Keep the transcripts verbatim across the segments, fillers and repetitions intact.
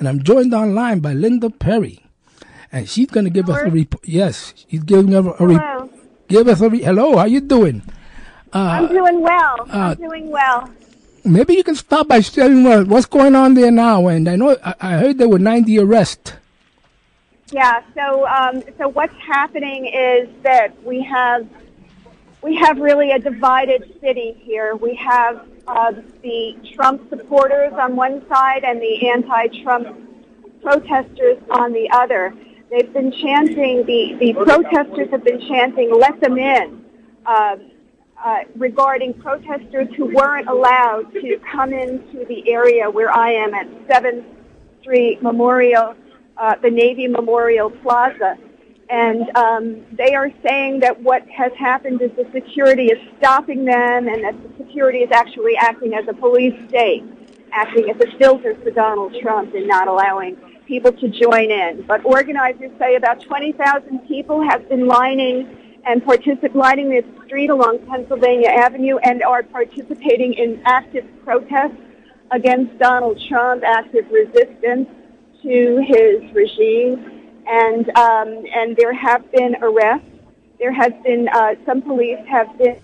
and I'm joined online by Linda Perry, and she's going to give us a report. Yes, she's giving us a report. Give us a re- hello. How you doing? Uh, I'm doing well. Uh, I'm doing well. Maybe you can start by sharing what, what's going on there now. And I know I, I heard there were ninety arrests. Yeah. So, um, so what's happening is that we have we have really a divided city here. We have uh, the Trump supporters on one side and the anti-Trump protesters on the other. They've been chanting, the, the protesters have been chanting, "Let them in," uh, uh, regarding protesters who weren't allowed to come into the area where I am at seventh Street Memorial, uh, the Navy Memorial Plaza. And um, they are saying that what has happened is the security is stopping them and that the security is actually acting as a police state, acting as a filter for Donald Trump and not allowing people to join in. But organizers say about twenty thousand people have been lining and particip- lining the street along Pennsylvania Avenue and are participating in active protests against Donald Trump, active resistance to his regime. And um, and there have been arrests. There has been, uh, some police have been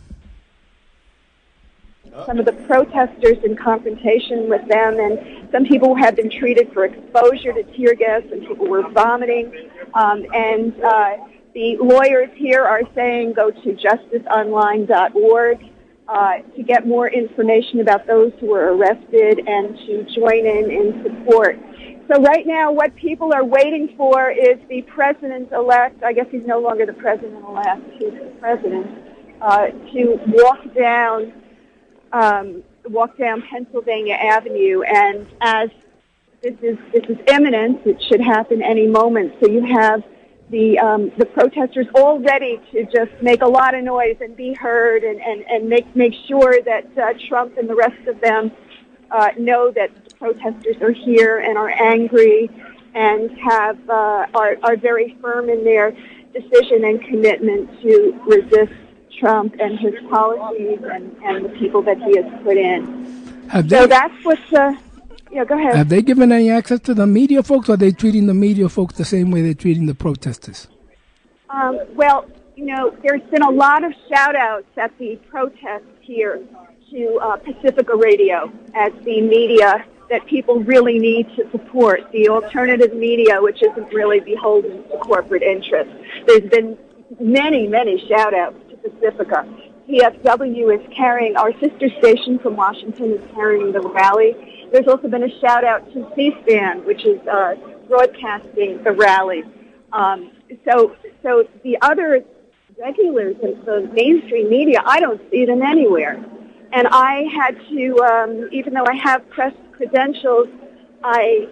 some of the protesters in confrontation with them, and some people have been treated for exposure to tear gas, and people were vomiting. Um, and uh, the lawyers here are saying go to justice online dot org uh, to get more information about those who were arrested and to join in in support. So right now what people are waiting for is the president-elect, I guess he's no longer the president-elect, he's the president, uh, to walk down Um, walk down Pennsylvania Avenue, and as this is this is imminent, it should happen any moment. So you have the um, the protesters all ready to just make a lot of noise and be heard, and, and, and make make sure that uh, Trump and the rest of them uh, know that the protesters are here and are angry and have uh, are are very firm in their decision and commitment to resist Trump and his policies and, and the people that he has put in. Have they, so that's what's, uh, yeah, go ahead. Have they given any access to the media folks, or are they treating the media folks the same way they're treating the protesters? Um, well, you know, there's been a lot of shout-outs at the protests here to uh, Pacifica Radio as the media that people really need to support, the alternative media, which isn't really beholden to corporate interests. There's been many, many shout-outs Pacifica. P F W is carrying, our sister station from Washington is carrying the rally. There's also been a shout out to C-SPAN, which is uh, broadcasting the rally. Um, so, so the other regulars, the mainstream media, I don't see them anywhere. And I had to, um, even though I have press credentials, I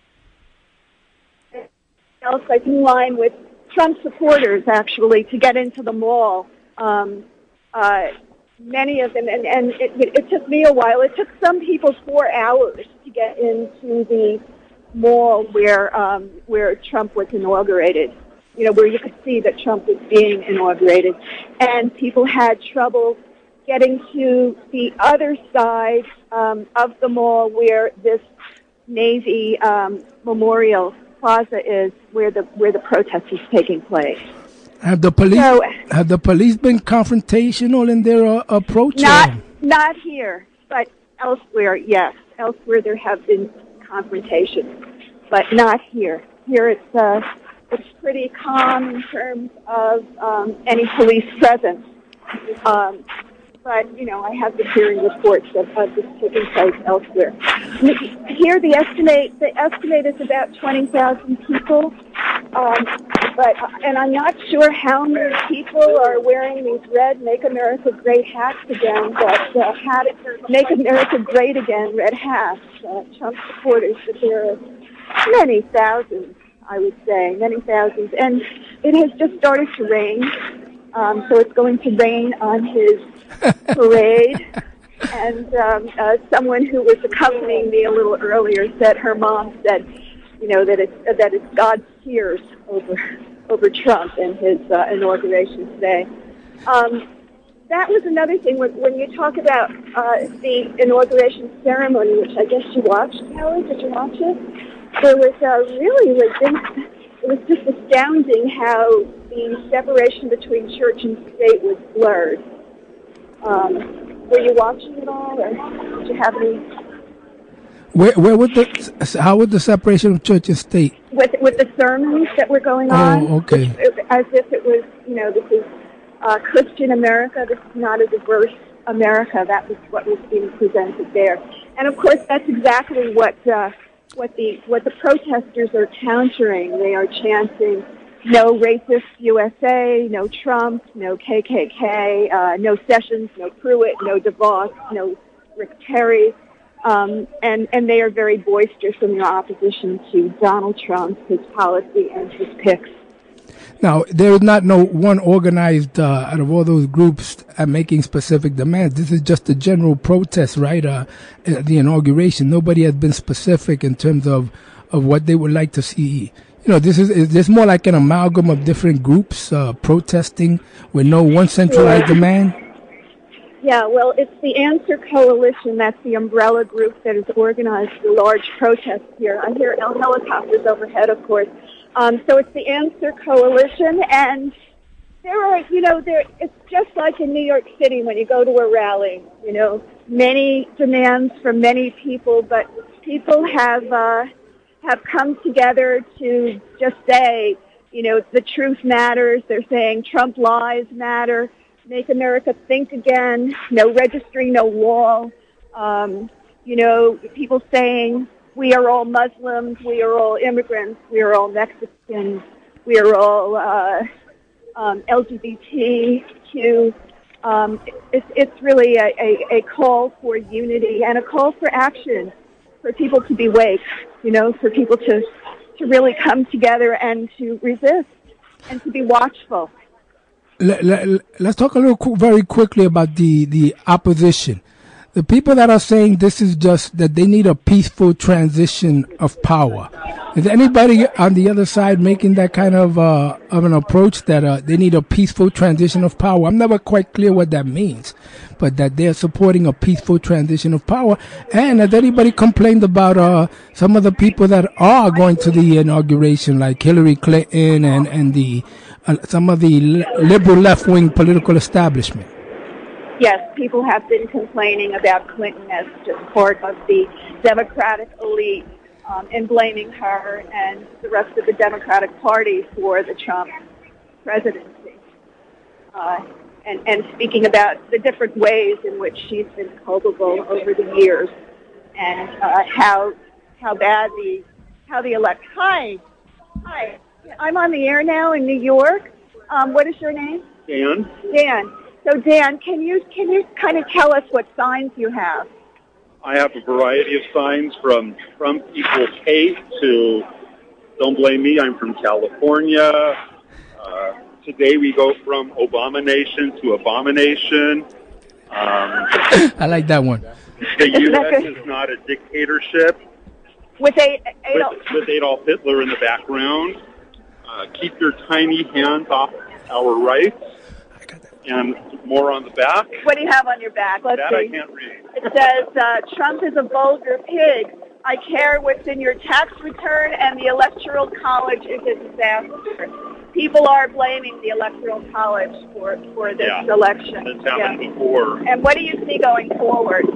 else I can line with Trump supporters actually to get into the mall. Um, uh, many of them, and, and it, it took me a while. It took some people four hours to get into the mall where um, where Trump was inaugurated. You know, where you could see that Trump was being inaugurated, and people had trouble getting to the other side um, of the mall where this Navy um, Memorial Plaza is, where the where the protest is taking place. Have the police so, have the police been confrontational in their uh, approach? Not not here, but elsewhere, yes. Elsewhere there have been confrontations, but not here. Here it's uh, it's pretty calm in terms of um, any police presence. Um, but you know, I have been hearing reports of, of this taking place elsewhere. Here, the estimate the estimate is about twenty thousand people. Um, but and I'm not sure how many people are wearing these red "Make America Great" hats again. But uh, hat "Make America Great Again" red hats, uh, Trump supporters. But there are many thousands, I would say, many thousands. And it has just started to rain, um, so it's going to rain on his parade. And um, uh, someone who was accompanying me a little earlier said her mom said, you know, that it's uh, that it's God's tears over over Trump and his uh, inauguration today. Um, that was another thing when, when you talk about uh, the inauguration ceremony, which I guess you watched, Kelly. Did you watch it? there was uh, really, like, it was just astounding how the separation between church and state was blurred. Um, were you watching it all, or did you have any? Where, where would the, how would the separation of church and state? With with the sermons that were going on. Oh, okay. Which, as if it was, you know, this is uh, Christian America. This is not a diverse America. That was what was being presented there. And of course, that's exactly what uh, what the what the protesters are countering. They are chanting, "No racist U S A, no Trump, no K K K, uh, no Sessions, no Pruitt, no DeVos, no Rick Perry." Um, and, and they are very boisterous in their opposition to Donald Trump, his policy, and his picks. Now, there is not no one organized uh, out of all those groups uh, making specific demands. This is just a general protest, right? Uh, at the inauguration, nobody has been specific in terms of, of what they would like to see. You know, this is, is this more like an amalgam of different groups uh, protesting with no one centralized yeah. demand? Yeah, well, it's the Answer Coalition. That's the umbrella group that has organized the large protests here. I hear helicopters overhead, of course. Um, so it's the Answer Coalition, and there are, you know, there. It's just like in New York City when you go to a rally. You know, many demands from many people, but people have uh, have come together to just say, you know, the truth matters. They're saying Trump lies matter. Make America think again. No registry, no wall. Um, you know, people saying we are all Muslims, we are all immigrants, we are all Mexicans, we are all uh, um, L G B T Q. Um, it's, it's really a, a, a call for unity and a call for action, for people to be awake, you know, for people to, to really come together and to resist and to be watchful. Let, let, let's talk a little qu- very quickly about the, the opposition. The people that are saying this is just that they need a peaceful transition of power. Is anybody on the other side making that kind of uh, of an approach that uh, they need a peaceful transition of power? I'm never quite clear what that means, but that they're supporting a peaceful transition of power. And has anybody complained about uh, some of the people that are going to the inauguration, like Hillary Clinton and and the uh, some of the liberal left-wing political establishment? Yes, people have been complaining about Clinton as just part of the Democratic elite um, and blaming her and the rest of the Democratic Party for the Trump presidency. Uh, and, and speaking about the different ways in which she's been culpable over the years and uh, how how bad the how the elect. Hi, hi. I'm on the air now in New York. Um, what is your name? Dan. Dan. So, Dan, can you can you kind of tell us what signs you have? I have a variety of signs from Trump equals hate to don't blame me, I'm from California. Uh, today we go from Obama-nation to abomination. Um, I like that one. The U S is not a dictatorship. With, a, Adolf. with, with Adolf Hitler in the background. Uh, keep your tiny hands off our rights. And more on the back. What do you have on your back? Let's that see. I can't read. It says, uh, Trump is a vulgar pig. I care what's in your tax return, and the Electoral College is a disaster. People are blaming the Electoral College for, for this yeah, election. It's happened yeah. before. And what do you see going forward?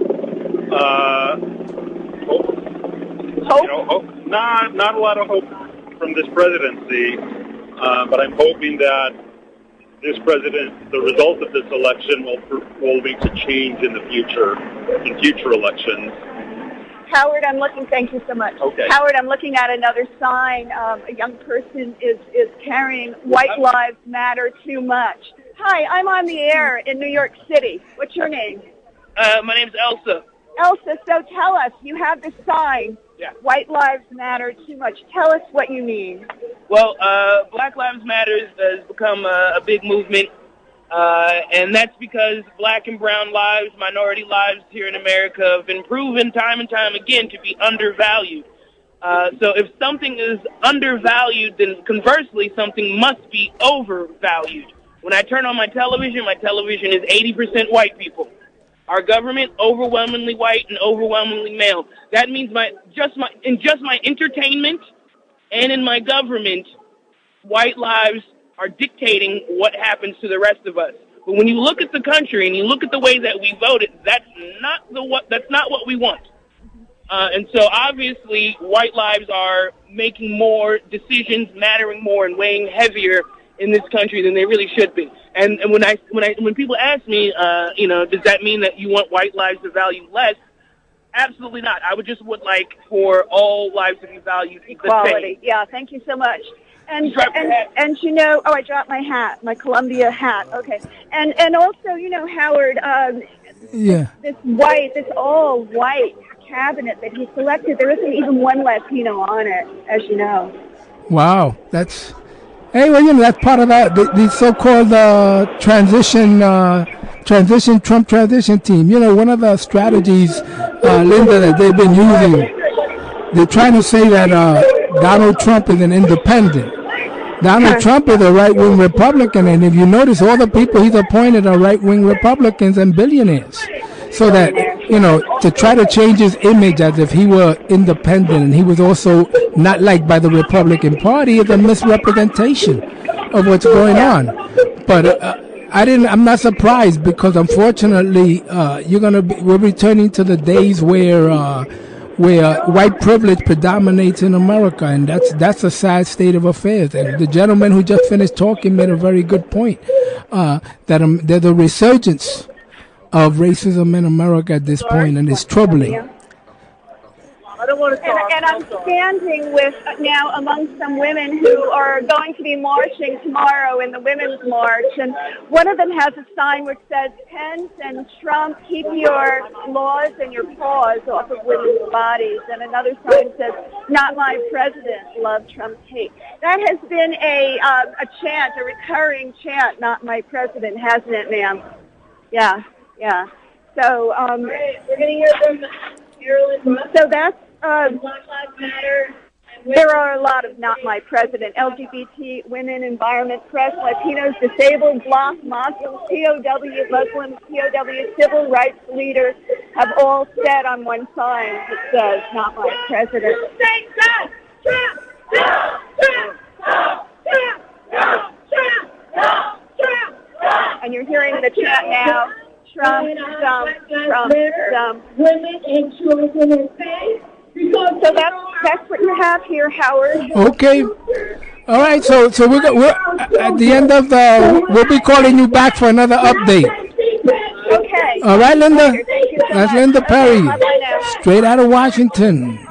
Uh, hope. Hope? You know, hope. Not, not a lot of hope from this presidency, uh, but I'm hoping that this president, the result of this election will will lead to change in the future, in future elections. Howard, I'm looking, thank you so much. Okay. Howard, I'm looking at another sign. Um, a young person is, is carrying White Lives Matter too much. Hi, I'm on the air in New York City. What's your name? Uh, my name's Elsa. Elsa, so tell us, you have this sign, yeah. White Lives Matter too much. Tell us what you mean. Well, uh, Black Lives Matter has become a, a big movement, uh, and that's because black and brown lives, minority lives here in America have been proven time and time again to be undervalued. Uh, so if something is undervalued, then conversely, something must be overvalued. When I turn on my television, my television is eighty percent white people. Our government, overwhelmingly white and overwhelmingly male. That means my just my in just my entertainment and in my government, white lives are dictating what happens to the rest of us. But when you look at the country and you look at the way that we voted, that's not the what that's not what we want. Uh, and so obviously, white lives are making more decisions, mattering more, and weighing heavier in this country than they really should be. And, and when I when I when people ask me, uh, you know, does that mean that you want white lives to value less? Absolutely not. I would just would like for all lives to be valued equality. The same. Yeah, thank you so much. And and, and you know, oh, I dropped my hat, my Columbia hat. Okay, and and also, you know, Howard, um, yeah, this, this white, this all white cabinet that he selected, there isn't even one Latino on it, as you know. Wow, that's. Hey, well, you know, that's part of that, the, the so-called uh, transition, uh, transition, Trump transition team. You know, one of the strategies, uh, Linda, that they've been using, they're trying to say that uh, Donald Trump is an independent. Donald Trump is a right-wing Republican, and if you notice, all the people he's appointed are right-wing Republicans and billionaires. So that, you know, to try to change his image as if he were independent and he was also not liked by the Republican Party is a misrepresentation of what's going on. But uh, I didn't. I'm not surprised because unfortunately, uh, you're gonna be. We're returning to the days where uh, where white privilege predominates in America, and that's that's a sad state of affairs. And the gentleman who just finished talking made a very good point uh, that um, there's a resurgence of racism in America at this point, and it's troubling. I don't want to talk. And, and I'm standing with uh, now among some women who are going to be marching tomorrow in the Women's March, and one of them has a sign which says, Pence and Trump, keep your laws and your paws off of women's bodies, and another sign says, not my president, love Trump's hate. That has been a, uh, a chant, a recurring chant, not my president, hasn't it, ma'am? Yeah. Yeah. So um, right, we're going to hear from Marilyn Russell. So that's uh, Black Lives Matter. There are a lot of not my president. L G B T, women, environment, press, Latinos, disabled, Bloc, Muslims, P O W, Muslims, P O W, civil rights leaders have all said on one sign that says not my president. Say Trump! Trump! Trump! Trump! Trump! Trump! Trump! Trump! Trump! And you're hearing the chant now. Trump, Trump, Trump, Trump. Women and children in faith. So that's that's what you have here, Howard. Okay. All right. So so we're, we're at the end of the. We'll be calling you back for another update. Okay. All right, Linda. Thank you so That's much. Linda Perry, Bye-bye now. straight out of Washington.